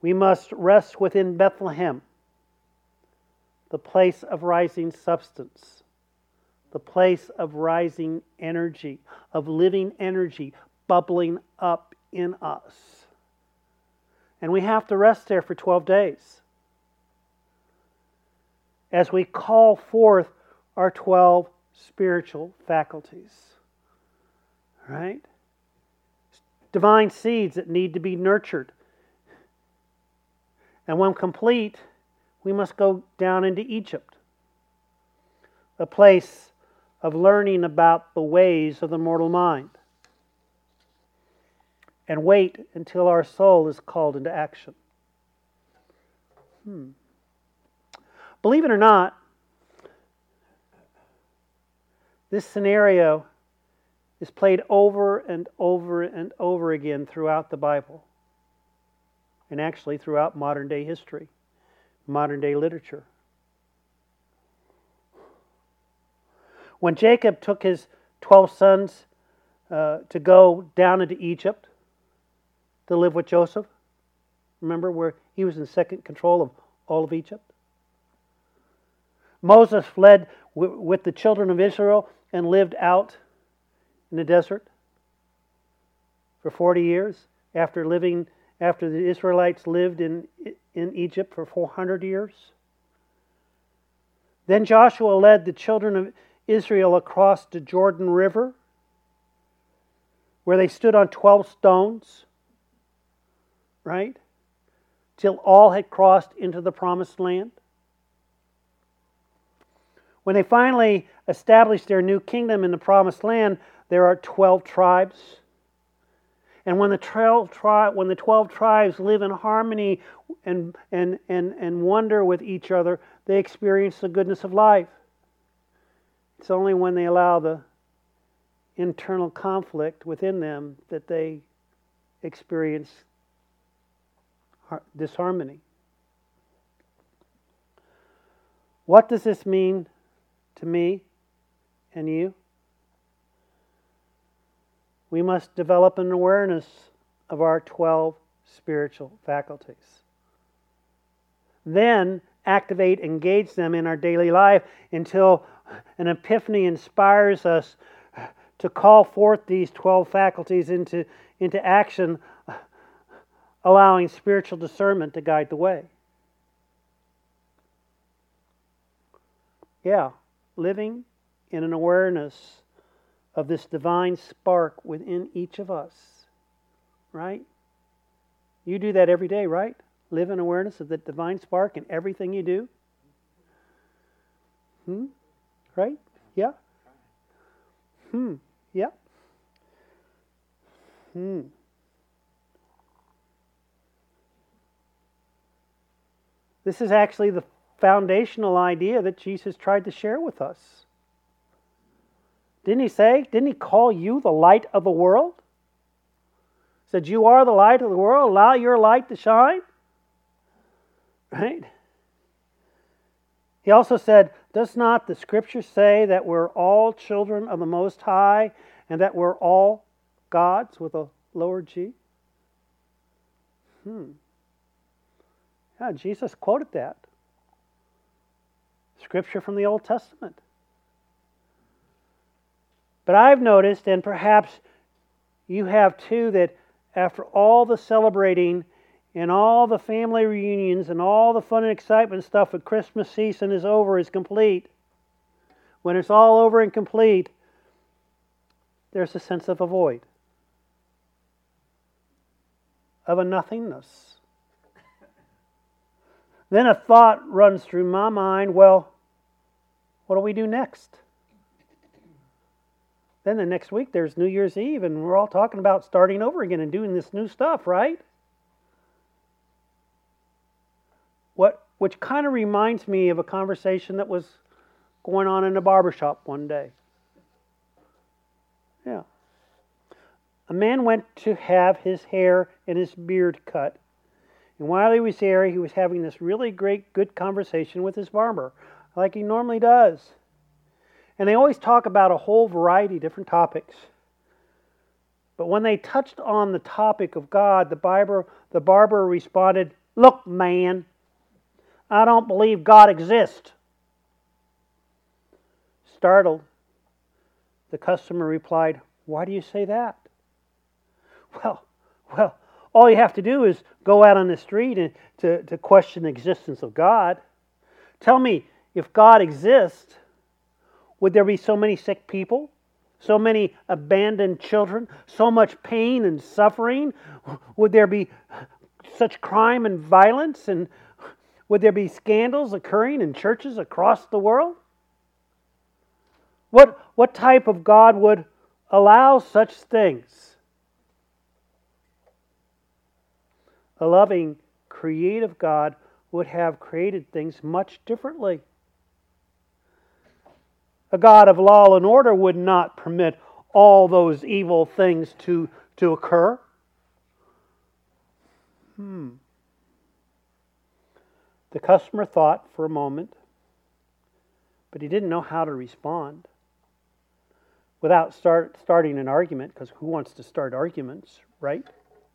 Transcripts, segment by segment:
We must rest within Bethlehem, the place of rising substance, the place of rising energy, of living energy bubbling up in us. And we have to rest there for 12 days as we call forth our 12 spiritual faculties. Right? Divine seeds that need to be nurtured. And when complete, we must go down into Egypt, a place of learning about the ways of the mortal mind, and wait until our soul is called into action. Believe it or not, this scenario is played over and over and over again throughout the Bible, and actually throughout modern day history, modern day literature. When Jacob took his 12 sons to go down into Egypt to live with Joseph, remember where he was in second control of all of Egypt? Moses fled with the children of Israel and lived out in the desert for 40 years after the Israelites lived in Egypt for 400 years. Then Joshua led the children of Israel across the Jordan River, where they stood on 12 stones, right? Till all had crossed into the promised land. When they finally established their new kingdom in the promised land, there are 12 tribes. And when the 12 tribes live in harmony and wonder with each other, they experience the goodness of life. It's only when they allow the internal conflict within them that they experience disharmony. What does this mean to me and you? We must develop an awareness of our 12 spiritual faculties. Then activate, engage them in our daily life until an epiphany inspires us to call forth these 12 faculties into action, allowing spiritual discernment to guide the way. Yeah, living in an awareness of this divine spark within each of us, right? You do that every day, right? Live in awareness of the divine spark in everything you do. Right? Yeah? Yeah? This is actually the foundational idea that Jesus tried to share with us. Didn't he call you the light of the world? He said, you are the light of the world, allow your light to shine. Right? He also said, does not the Scripture say that we're all children of the Most High and that we're all God's with a lower G? Yeah, Jesus quoted that. Scripture from the Old Testament. But I've noticed, and perhaps you have too, that after all the celebrating and all the family reunions and all the fun and excitement stuff with Christmas season is complete, when it's all over and complete, there's a sense of a void, of a nothingness. Then a thought runs through my mind, well, what do we do next? Then the next week there's New Year's Eve and we're all talking about starting over again and doing this new stuff, right? Which kind of reminds me of a conversation that was going on in a barbershop one day. Yeah. A man went to have his hair and his beard cut. And while he was there, he was having this really great, good conversation with his barber, like he normally does. And they always talk about a whole variety of different topics. But when they touched on the topic of God, the barber responded, Look, man, I don't believe God exists. Startled, the customer replied, "Why do you say that?" Well, all you have to do is go out on the street and to question the existence of God. Tell me, if God exists, would there be so many sick people? So many abandoned children? So much pain and suffering? Would there be such crime and violence? And would there be scandals occurring in churches across the world? What type of God would allow such things? A loving, creative God would have created things much differently. A God of law and order would not permit all those evil things to occur. The customer thought for a moment, but he didn't know how to respond without starting an argument, because who wants to start arguments, right?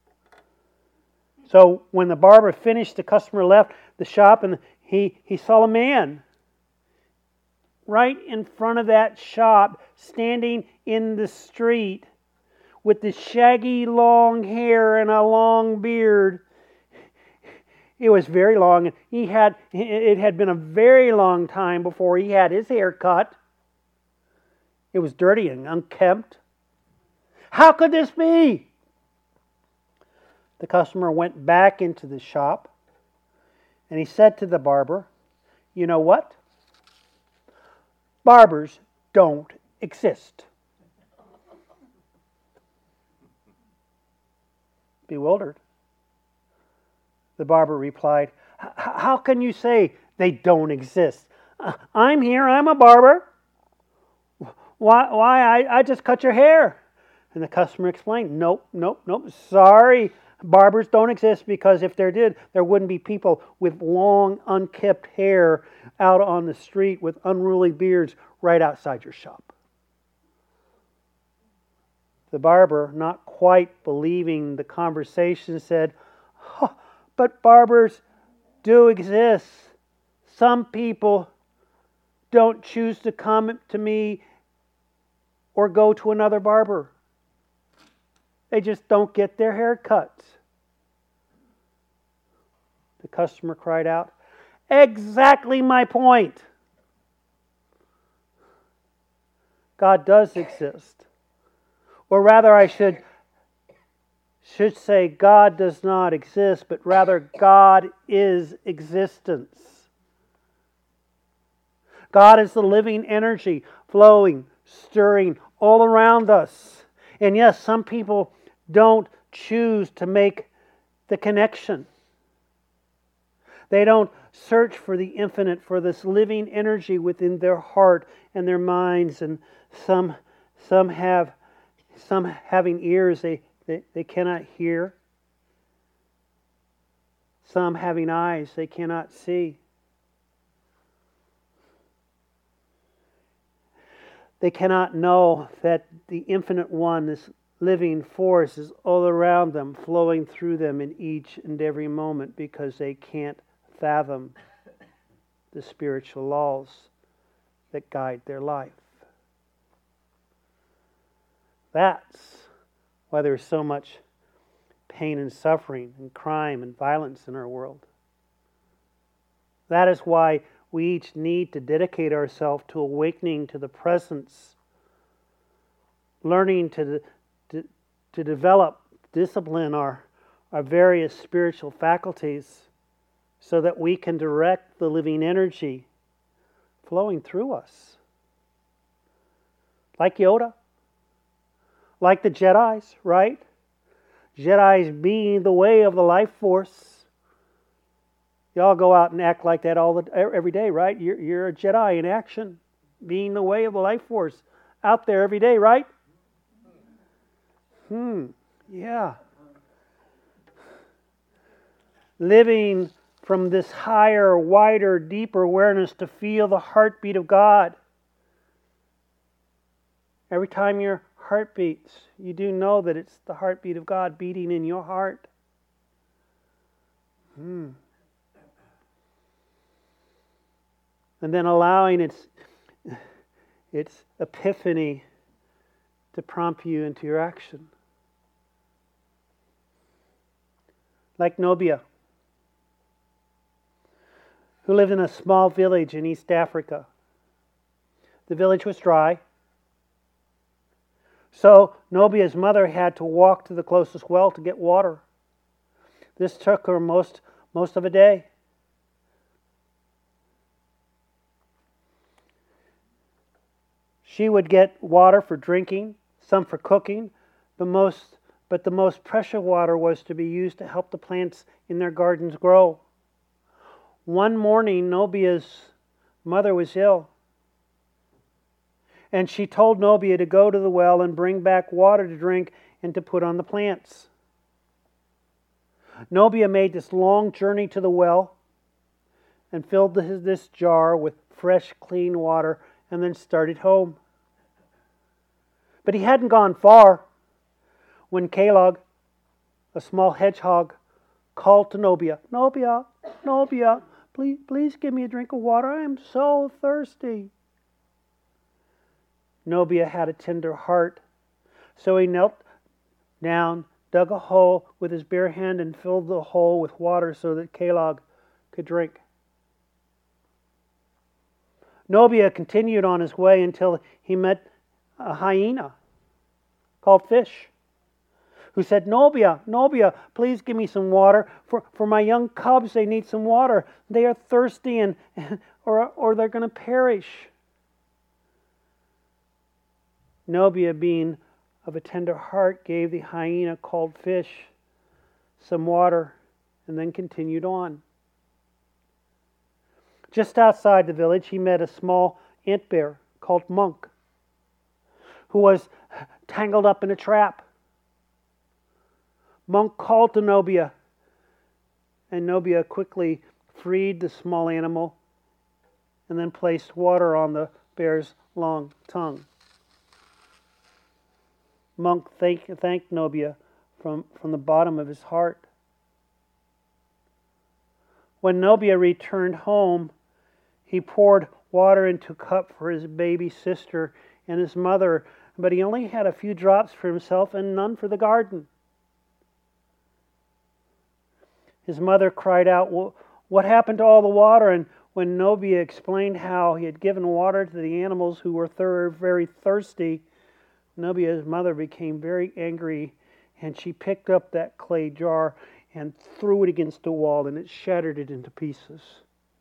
So when the barber finished, the customer left the shop and he saw a man right in front of that shop, standing in the street with the shaggy long hair and a long beard. It was very long. It had been a very long time before he had his hair cut. It was dirty and unkempt. How could this be? The customer went back into the shop and he said to the barber, "You know what? Barbers don't exist." Bewildered, the barber replied, "How can you say they don't exist? I'm here, I'm a barber. Why, I just cut your hair." And the customer explained, Nope, sorry, barbers don't exist, because if there did, there wouldn't be people with long, unkempt hair out on the street with unruly beards right outside your shop. The barber, not quite believing the conversation, said, "But barbers do exist. Some people don't choose to come to me or go to another barber. They just don't get their hair cut." The customer cried out, "Exactly my point. God does exist. Or rather, I should say God does not exist, but rather God is existence. God is the living energy flowing, stirring all around us. And yes, some people don't choose to make the connection. They don't search for the infinite, for this living energy within their heart and their minds. And some having ears they cannot hear. Some having eyes they cannot see. They cannot know that the infinite one, this living force, is all around them, flowing through them in each and every moment, because they can't fathom the spiritual laws that guide their life. That's why there's so much pain and suffering and crime and violence in our world. That is why we each need to dedicate ourselves to awakening to the presence, learning to develop, discipline our various spiritual faculties, so that we can direct the living energy flowing through us. Like Yoda, like the Jedis, right? Jedis being the way of the life force. Y'all go out and act like that every day, right? You're a Jedi in action, being the way of the life force out there every day, right? Yeah. Living from this higher, wider, deeper awareness to feel the heartbeat of God. Every time your heart beats, you do know that it's the heartbeat of God beating in your heart. And then allowing its epiphany to prompt you into your action. Like Nobia, who lived in a small village in East Africa. The village was dry, so Nobia's mother had to walk to the closest well to get water. This took her most of a day. She would get water for drinking, some for cooking, but the most precious water was to be used to help the plants in their gardens grow. One morning, Nobia's mother was ill, and she told Nobia to go to the well and bring back water to drink and to put on the plants. Nobia made this long journey to the well and filled this jar with fresh, clean water and then started home. But he hadn't gone far when Kalog, a small hedgehog, called to Nobia, "Nobia, Nobia, please give me a drink of water. I am so thirsty." Nobia had a tender heart, so he knelt down, dug a hole with his bare hand, and filled the hole with water so that Kalog could drink. Nobia continued on his way until he met a hyena called Fish, who said, "Nobia, Nobia, please give me some water. For my young cubs, they need some water. They are thirsty or they're going to perish." Nobia, being of a tender heart, gave the hyena called Fish some water and then continued on. Just outside the village, he met a small ant bear called Monk, who was tangled up in a trap. Monk called to Nobia, and Nobia quickly freed the small animal and then placed water on the bear's long tongue. Monk thanked Nobia from the bottom of his heart. When Nobia returned home, he poured water into a cup for his baby sister and his mother, but he only had a few drops for himself and none for the garden. His mother cried out, "What happened to all the water?" And when Nobia explained how he had given water to the animals who were very thirsty, Nobia's mother became very angry, and she picked up that clay jar and threw it against the wall, and it shattered it into pieces.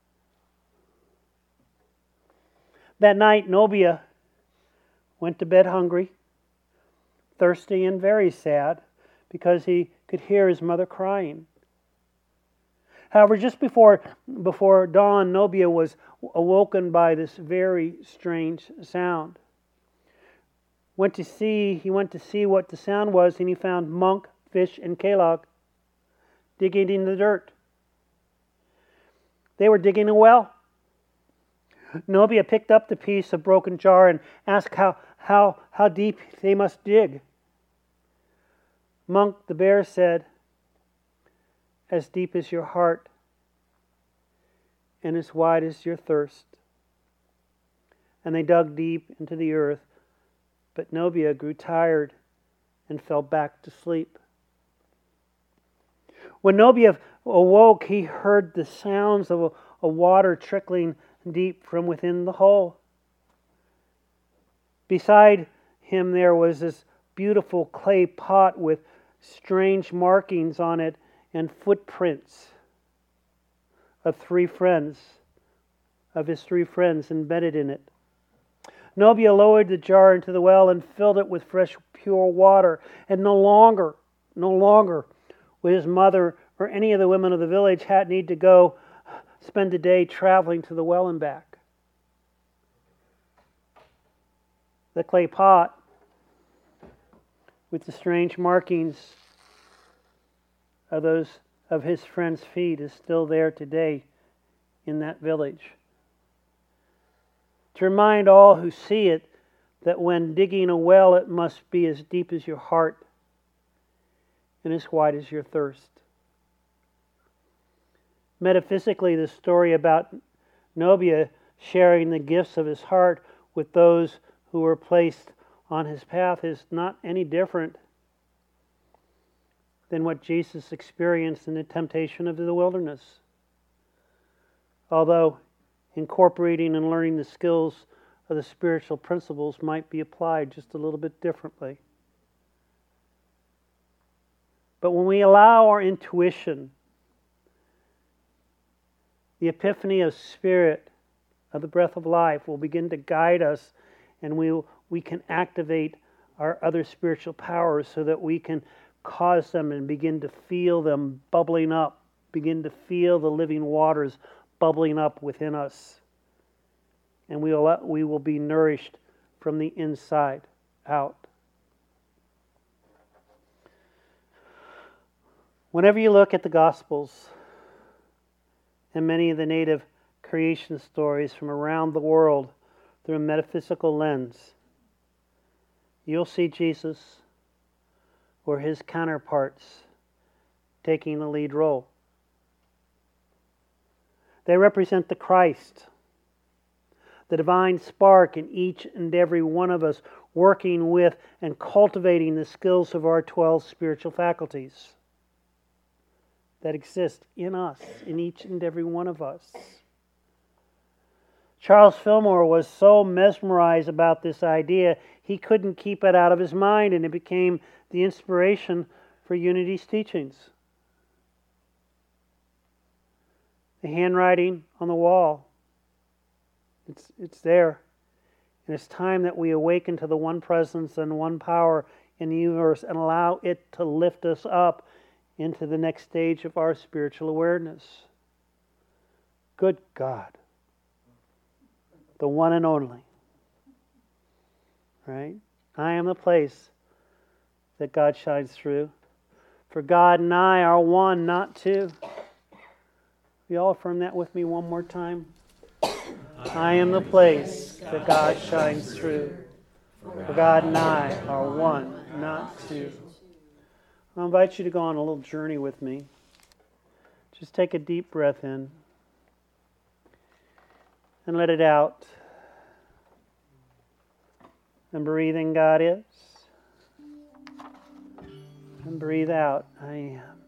That night, Nobia went to bed hungry, thirsty, and very sad because he could hear his mother crying. However, just before dawn, Nobia was awoken by this very strange sound. He went to see what the sound was, and he found Monk, Fish, and Kalog digging in the dirt. They were digging a well. Nobia picked up the piece of broken jar and asked how deep they must dig. Monk the bear said, "As deep as your heart and as wide as your thirst." And they dug deep into the earth, but Nobia grew tired and fell back to sleep. When Nobia awoke, he heard the sounds of a water trickling deep from within the hole. Beside him there was this beautiful clay pot with strange markings on it and footprints of his three friends embedded in it. Nobia lowered the jar into the well and filled it with fresh, pure water. And no longer would his mother or any of the women of the village need to go spend a day traveling to the well and back. The clay pot with the strange markings of his friends' feet is still there today in that village, to remind all who see it that when digging a well, it must be as deep as your heart and as wide as your thirst. Metaphysically, the story about Nobia sharing the gifts of his heart with those who were placed on his path is not any different than what Jesus experienced in the temptation of the wilderness. Although incorporating and learning the skills of the spiritual principles might be applied just a little bit differently. But when we allow our intuition, the epiphany of spirit, of the breath of life, will begin to guide us, and we can activate our other spiritual powers so that we can cause them and begin to feel them bubbling up, begin to feel the living waters bubbling up within us. And we will be nourished from the inside out. Whenever you look at the Gospels and many of the native creation stories from around the world through a metaphysical lens, you'll see Jesus or his counterparts taking the lead role. They represent the Christ, the divine spark in each and every one of us, working with and cultivating the skills of our 12 spiritual faculties that exist in us, in each and every one of us. Charles Fillmore was so mesmerized about this idea, he couldn't keep it out of his mind, and it became the inspiration for Unity's teachings. The handwriting on the wall, it's there. And it's time that we awaken to the one presence and one power in the universe and allow it to lift us up into the next stage of our spiritual awareness. Good God. The one and only. Right? I am the place that God shines through. For God and I are one, not two. You all affirm that with me one more time? I am the place that God shines through. For God and I are one, not two. I invite you to go on a little journey with me. Just take a deep breath in and let it out. And breathe in, God is. And breathe out, I am.